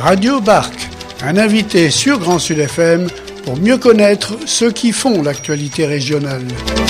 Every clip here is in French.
Radio Barque, un invité sur Grand Sud FM pour mieux connaître ceux qui font l'actualité régionale.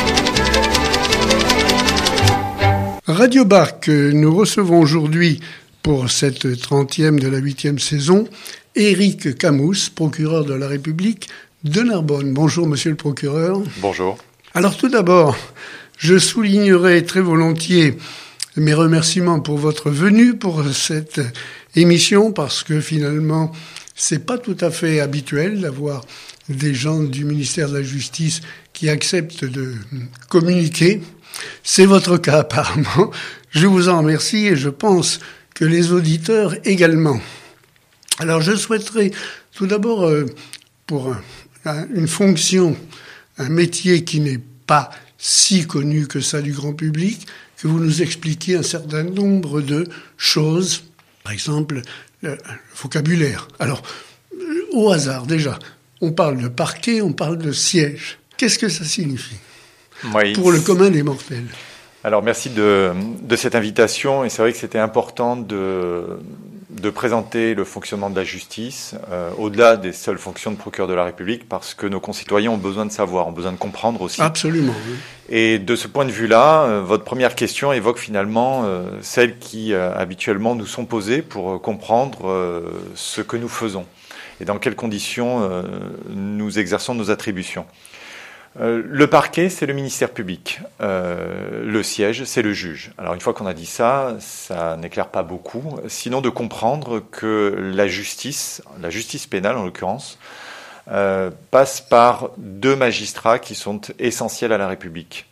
Radio Barque, nous recevons aujourd'hui, pour cette 30e de la 8e saison, Éric Camous, procureur de la République de Narbonne. Bonjour, monsieur le procureur. Bonjour. Alors tout d'abord, je soulignerai très volontiers mes remerciements pour votre venue pour cette émission, parce que finalement, c'est pas tout à fait habituel d'avoir des gens du ministère de la Justice qui acceptent de communiquer. C'est votre cas apparemment. Je vous en remercie et je pense que les auditeurs également. Alors je souhaiterais tout d'abord, pour une fonction, un métier qui n'est pas si connu que ça du grand public, que vous nous expliquiez un certain nombre de choses. Par exemple, le vocabulaire. Alors, au hasard déjà, on parle de parquet, on parle de siège. Qu'est-ce que ça signifie pour le commun des mortels? Alors merci de cette invitation, et c'est vrai que c'était important de présenter le fonctionnement de la justice au-delà des seules fonctions de procureur de la République, parce que nos concitoyens ont besoin de savoir, ont besoin de comprendre aussi. Absolument. Oui. Et de ce point de vue-là, votre première question évoque finalement celles qui habituellement nous sont posées pour comprendre ce que nous faisons et dans quelles conditions nous exerçons nos attributions. Le parquet, c'est le ministère public. Le siège, c'est le juge. Alors une fois qu'on a dit ça, ça n'éclaire pas beaucoup. Sinon de comprendre que la justice pénale en l'occurrence, passe par deux magistrats qui sont essentiels à la République.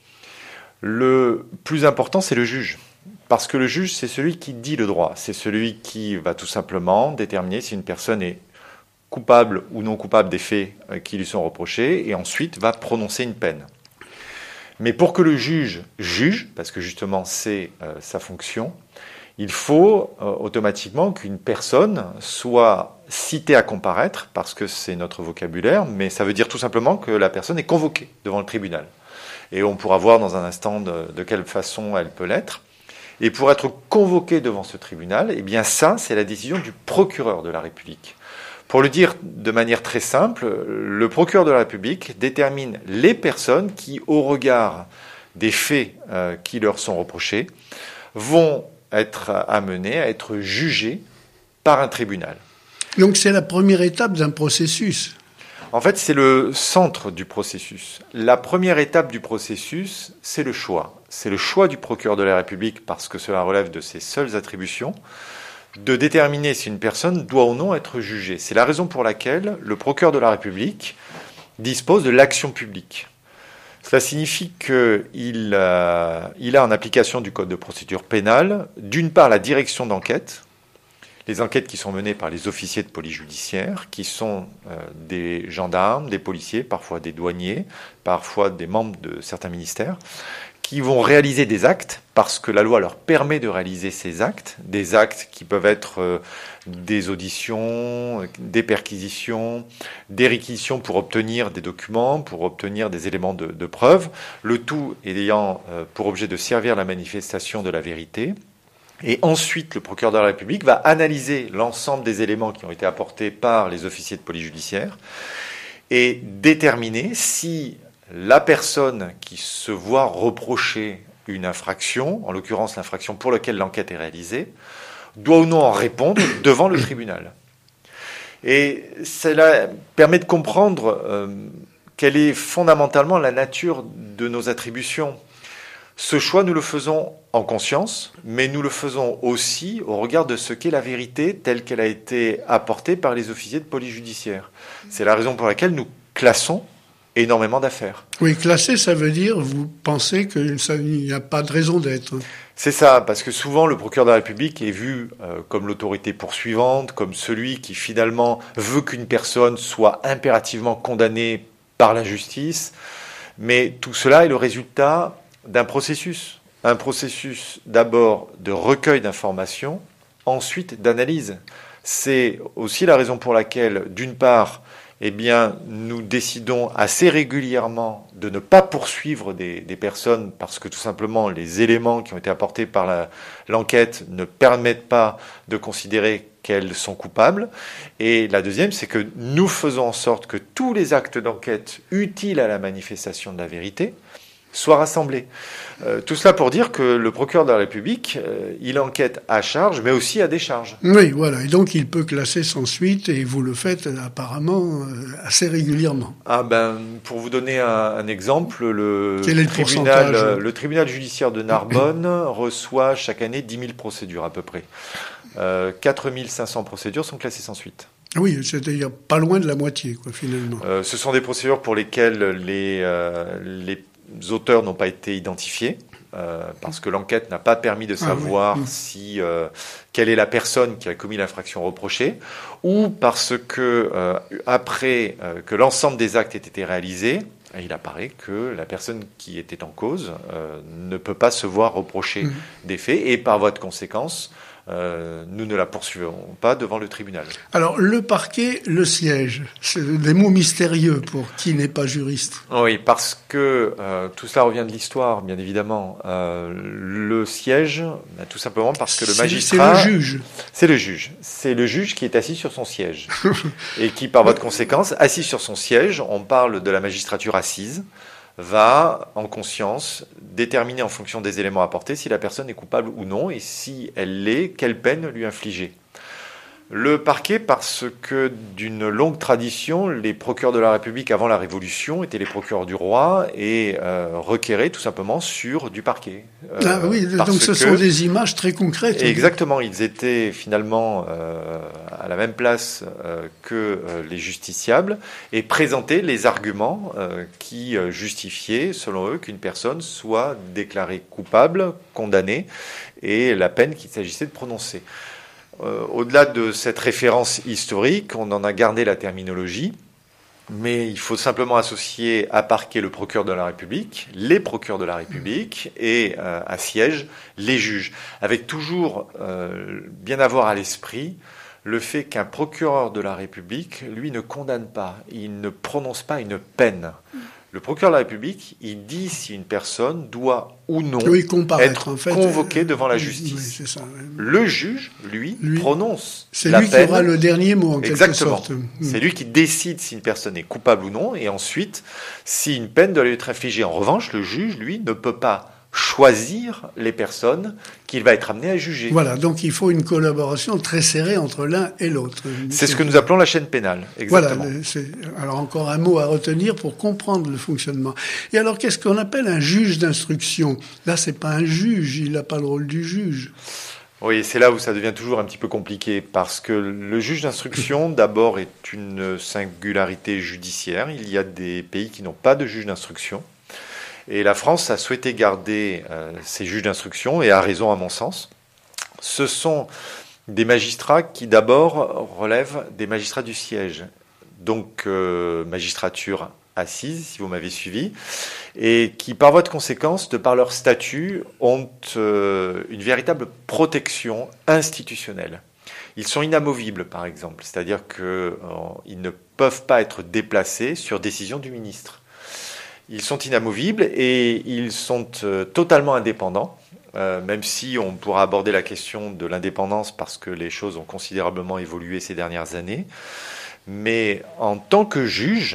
Le plus important, c'est le juge. Parce que le juge, c'est celui qui dit le droit. C'est celui qui va tout simplement déterminer si une personne est coupable ou non coupable des faits qui lui sont reprochés, et ensuite va prononcer une peine. Mais pour que le juge juge, parce que justement c'est sa fonction, il faut automatiquement qu'une personne soit citée à comparaître, parce que c'est notre vocabulaire, mais ça veut dire tout simplement que la personne est convoquée devant le tribunal. Et on pourra voir dans un instant de quelle façon elle peut l'être. Et pour être convoqué devant ce tribunal, eh bien ça, c'est la décision du procureur de la République. Pour le dire de manière très simple, le procureur de la République détermine les personnes qui, au regard des faits qui leur sont reprochés, vont être amenées à être jugées par un tribunal. Donc c'est la première étape d'un processus. En fait, c'est le centre du processus. La première étape du processus, c'est le choix. C'est le choix du procureur de la République, parce que cela relève de ses seules attributions, de déterminer si une personne doit ou non être jugée. C'est la raison pour laquelle le procureur de la République dispose de l'action publique. Cela signifie qu'il a en application du Code de procédure pénale, d'une part la direction d'enquête, les enquêtes qui sont menées par les officiers de police judiciaire, qui sont des gendarmes, des policiers, parfois des douaniers, parfois des membres de certains ministères, qui vont réaliser des actes, parce que la loi leur permet de réaliser ces actes, des actes qui peuvent être des auditions, des perquisitions, des réquisitions pour obtenir des documents, pour obtenir des éléments de preuve, le tout ayant pour objet de servir la manifestation de la vérité. Et ensuite, le procureur de la République va analyser l'ensemble des éléments qui ont été apportés par les officiers de police judiciaire et déterminer si la personne qui se voit reprocher une infraction, en l'occurrence l'infraction pour laquelle l'enquête est réalisée, doit ou non en répondre devant le tribunal. Et cela permet de comprendre quelle est fondamentalement la nature de nos attributions. Ce choix, nous le faisons en conscience, mais nous le faisons aussi au regard de ce qu'est la vérité telle qu'elle a été apportée par les officiers de police judiciaire. C'est la raison pour laquelle nous classons énormément d'affaires. Oui, classer, ça veut dire, vous pensez qu'il n'y a pas de raison d'être. C'est ça, parce que souvent le procureur de la République est vu comme l'autorité poursuivante, comme celui qui finalement veut qu'une personne soit impérativement condamnée par la justice, mais tout cela est le résultat d'un processus. Un processus d'abord de recueil d'informations, ensuite d'analyse. C'est aussi la raison pour laquelle, d'une part, eh bien, nous décidons assez régulièrement de ne pas poursuivre des personnes parce que tout simplement les éléments qui ont été apportés par l'enquête ne permettent pas de considérer qu'elles sont coupables. Et la deuxième, c'est que nous faisons en sorte que tous les actes d'enquête utiles à la manifestation de la vérité soient rassemblés. Tout cela pour dire que le procureur de la République, il enquête à charge, mais aussi à décharge. Oui, voilà. Et donc, il peut classer sans suite, et vous le faites apparemment assez régulièrement. Pour vous donner un exemple, le tribunal judiciaire de Narbonne reçoit chaque année 10 000 procédures à peu près. 4 500 procédures sont classées sans suite. Oui, c'est-à-dire pas loin de la moitié, quoi, finalement. Ce sont des procédures pour lesquelles les auteurs n'ont pas été identifiés, parce que l'enquête n'a pas permis de savoir quelle est la personne qui a commis l'infraction reprochée, ou parce que après que l'ensemble des actes ait été réalisés, il apparaît que la personne qui était en cause ne peut pas se voir reprocher des faits, et par voie de conséquence, nous ne la poursuivons pas devant le tribunal. Alors, le parquet, le siège, c'est des mots mystérieux pour qui n'est pas juriste. Oui, parce que tout cela revient de l'histoire, bien évidemment. Le siège, tout simplement parce que le magistrat... C'est le juge. C'est le juge. C'est le juge qui est assis sur son siège. Et qui, par voie de conséquence, assis sur son siège, on parle de la magistrature assise, va, en conscience, déterminer en fonction des éléments apportés si la personne est coupable ou non, et si elle l'est, quelle peine lui infliger. Le parquet, parce que d'une longue tradition, les procureurs de la République avant la Révolution étaient les procureurs du roi et requéraient tout simplement sur du parquet. Oui, donc ce sont des images très concrètes. Exactement, ils étaient finalement à la même place que les justiciables et présentaient les arguments qui justifiaient, selon eux, qu'une personne soit déclarée coupable, condamnée, et la peine qu'il s'agissait de prononcer. Au-delà de cette référence historique, on en a gardé la terminologie, mais il faut simplement associer à parquet le procureur de la République, les procureurs de la République, et à siège les juges, avec toujours bien avoir à l'esprit le fait qu'un procureur de la République, lui, ne condamne pas, il ne prononce pas une peine. Le procureur de la République, il dit si une personne doit ou non être convoquée devant la justice. Oui, c'est ça. Le juge, lui prononce c'est la lui peine. Qui aura le dernier mot, en quelque sorte. C'est lui qui décide si une personne est coupable ou non, et ensuite, si une peine doit lui être infligée. En revanche, le juge, lui, ne peut pas choisir les personnes qu'il va être amené à juger. Voilà, donc il faut une collaboration très serrée entre l'un et l'autre. C'est ce que nous appelons la chaîne pénale, exactement. Voilà, alors encore un mot à retenir pour comprendre le fonctionnement. Et alors, qu'est-ce qu'on appelle un juge d'instruction ? Là, c'est pas un juge, il n'a pas le rôle du juge. Oui, c'est là où ça devient toujours un petit peu compliqué, parce que le juge d'instruction, d'abord, est une singularité judiciaire. Il y a des pays qui n'ont pas de juge d'instruction. Et la France a souhaité garder ses juges d'instruction, et a raison à mon sens. Ce sont des magistrats qui d'abord relèvent des magistrats du siège, donc magistrature assise, si vous m'avez suivi, et qui par voie de conséquence, de par leur statut, ont une véritable protection institutionnelle. Ils sont inamovibles, par exemple, c'est-à-dire qu'ils ne peuvent pas être déplacés sur décision du ministre. Ils sont inamovibles et ils sont totalement indépendants, même si on pourra aborder la question de l'indépendance parce que les choses ont considérablement évolué ces dernières années. Mais en tant que juge,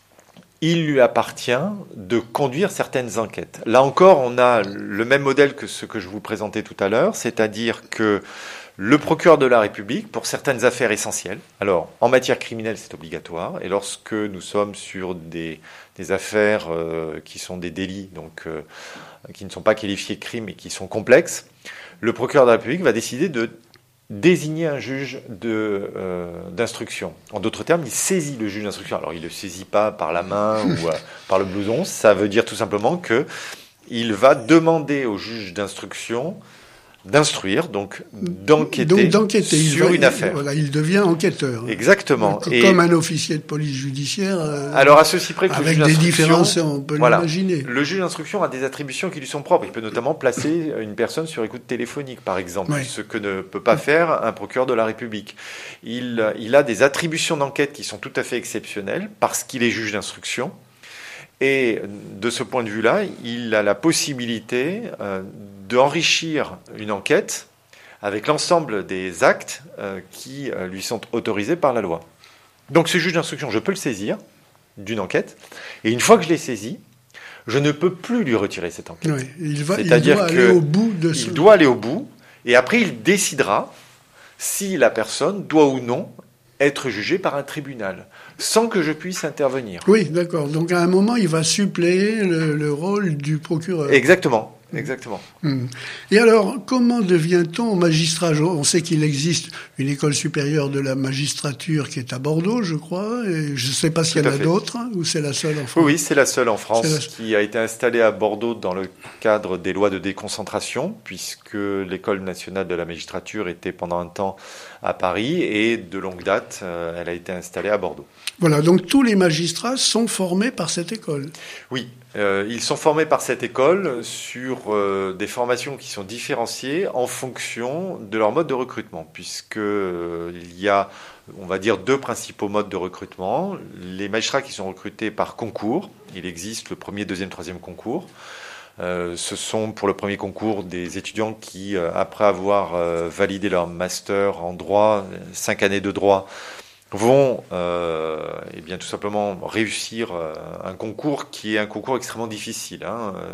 il lui appartient de conduire certaines enquêtes. Là encore, on a le même modèle que ce que je vous présentais tout à l'heure, c'est-à-dire que le procureur de la République, pour certaines affaires essentielles, alors en matière criminelle c'est obligatoire, et lorsque nous sommes sur des affaires qui sont des délits, donc qui ne sont pas qualifiés de crimes et qui sont complexes, le procureur de la République va décider de désigner un juge d'instruction. En d'autres termes, il saisit le juge d'instruction. Alors il ne le saisit pas par la main ou par le blouson, ça veut dire tout simplement qu'il va demander au juge d'instruction d'instruire, donc d'enquêter sur une affaire. Voilà, il devient enquêteur. Exactement. Comme un officier de police judiciaire. Alors à ceci près que avec des différences, on peut l'imaginer. Le juge d'instruction a des attributions qui lui sont propres. Il peut notamment placer une personne sur écoute téléphonique, par exemple, ce que ne peut pas faire un procureur de la République. Il a des attributions d'enquête qui sont tout à fait exceptionnelles parce qu'il est juge d'instruction. Et de ce point de vue-là, il a la possibilité d'enrichir une enquête avec l'ensemble des actes qui lui sont autorisés par la loi. Donc ce juge d'instruction, je peux le saisir d'une enquête, et une fois que je l'ai saisi, je ne peux plus lui retirer cette enquête. Oui, il doit aller au bout de ce... Il doit aller au bout, et après il décidera si la personne doit ou non être jugée par un tribunal, sans que je puisse intervenir. Oui, d'accord. Donc à un moment, il va suppléer le rôle du procureur. Exactement. Et alors, comment devient-on magistrat? On sait qu'il existe une école supérieure de la magistrature qui est à Bordeaux, je crois. Et je ne sais pas s'il y en a d'autres, ou c'est la seule en France. Oui, c'est la seule en France qui a été installée à Bordeaux dans le cadre des lois de déconcentration, puisque l'école nationale de la magistrature était pendant un temps à Paris et de longue date, elle a été installée à Bordeaux. Voilà, donc tous les magistrats sont formés par cette école. Oui, ils sont formés par cette école sur des formations qui sont différenciées en fonction de leur mode de recrutement, puisque il y a, on va dire, deux principaux modes de recrutement. Les magistrats qui sont recrutés par concours, il existe le premier, deuxième, troisième concours. Ce sont pour le premier concours des étudiants qui, après avoir validé leur master en droit, 5 années de droit, vont bien tout simplement réussir un concours qui est un concours extrêmement difficile,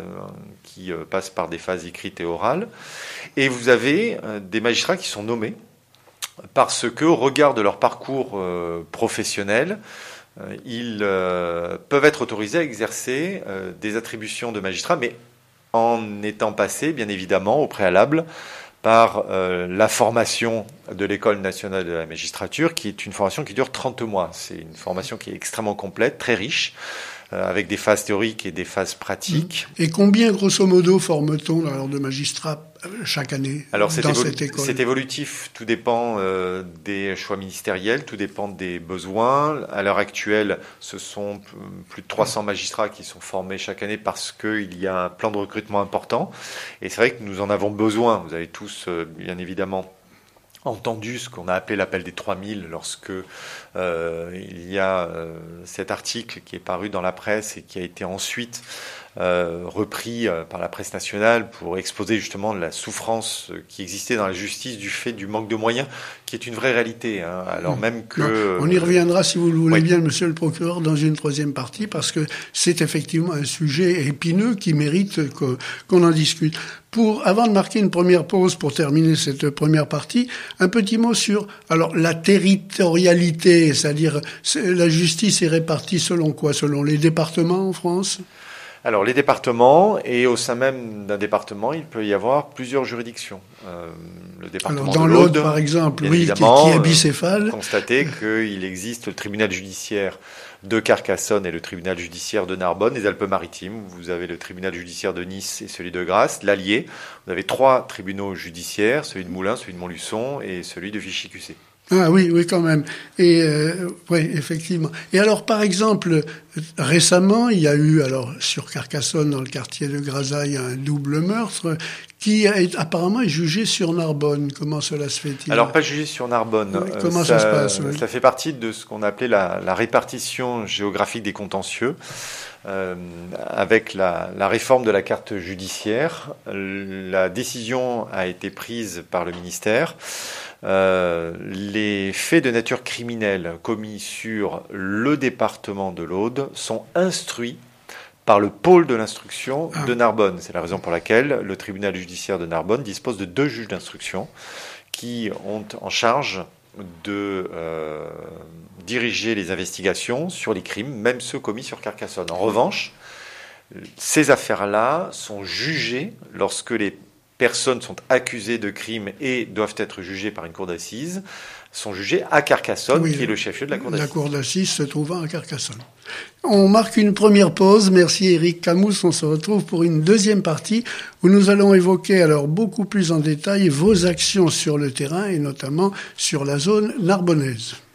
qui passe par des phases écrites et orales. Et vous avez des magistrats qui sont nommés parce que, au regard de leur parcours professionnel, ils peuvent être autorisés à exercer des attributions de magistrats, mais en étant passés, bien évidemment, au préalable, par la formation de l'École nationale de la magistrature, qui est une formation qui dure 30 mois. C'est une formation qui est extrêmement complète, très riche, avec des phases théoriques et des phases pratiques. Et combien, grosso modo, forme-t-on alors de magistrats chaque année dans cette école? C'est évolutif, tout dépend des choix ministériels, tout dépend des besoins. À l'heure actuelle, ce sont plus de 300 magistrats qui sont formés chaque année parce qu'il y a un plan de recrutement important. Et c'est vrai que nous en avons besoin. Vous avez tous, bien évidemment, entendu ce qu'on a appelé l'appel des 3000 lorsque il y a cet article qui est paru dans la presse et qui a été ensuite repris par la presse nationale pour exposer justement la souffrance qui existait dans la justice du fait du manque de moyens, qui est une vraie réalité. Alors même que... On y reviendra, si vous le voulez bien, monsieur le procureur, dans une troisième partie, parce que c'est effectivement un sujet épineux qui mérite qu'on en discute. Avant de marquer une première pause pour terminer cette première partie, un petit mot sur la territorialité, c'est-à-dire la justice est répartie selon quoi? Selon les départements en France? Alors les départements, et au sein même d'un département, il peut y avoir plusieurs juridictions. Le département dans de l'Aude, par exemple, qui est bicéphale. Constatez qu'il existe le tribunal judiciaire de Carcassonne et le tribunal judiciaire de Narbonne, les Alpes-Maritimes. Vous avez le tribunal judiciaire de Nice et celui de Grasse, l'Allier. Vous avez 3 tribunaux judiciaires, celui de Moulins, celui de Montluçon et celui de Vichy-QC. Ah oui, quand même. Et oui, effectivement. Et alors, par exemple, récemment, il y a eu, sur Carcassonne, dans le quartier de Grasailles, un double meurtre qui apparemment est jugé sur Narbonne. Comment cela se fait-il? Alors, pas jugé sur Narbonne. Oui, comment ça se passe? Ça fait partie de ce qu'on appelait la répartition géographique des contentieux. Avec la réforme de la carte judiciaire, la décision a été prise par le ministère. Les faits de nature criminelle commis sur le département de l'Aude sont instruits par le pôle de l'instruction de Narbonne. C'est la raison pour laquelle le tribunal judiciaire de Narbonne dispose de 2 juges d'instruction qui ont en charge de diriger les investigations sur les crimes, même ceux commis sur Carcassonne. En revanche, ces affaires-là sont jugées lorsque les personnes sont accusées de crimes et doivent être jugées par une cour d'assises, sont jugées à Carcassonne, qui est le chef-lieu de la cour d'assises. La cour d'assises se trouvant à Carcassonne. On marque une première pause. Merci Éric Camous. On se retrouve pour une deuxième partie où nous allons évoquer alors beaucoup plus en détail vos actions sur le terrain et notamment sur la zone narbonnaise.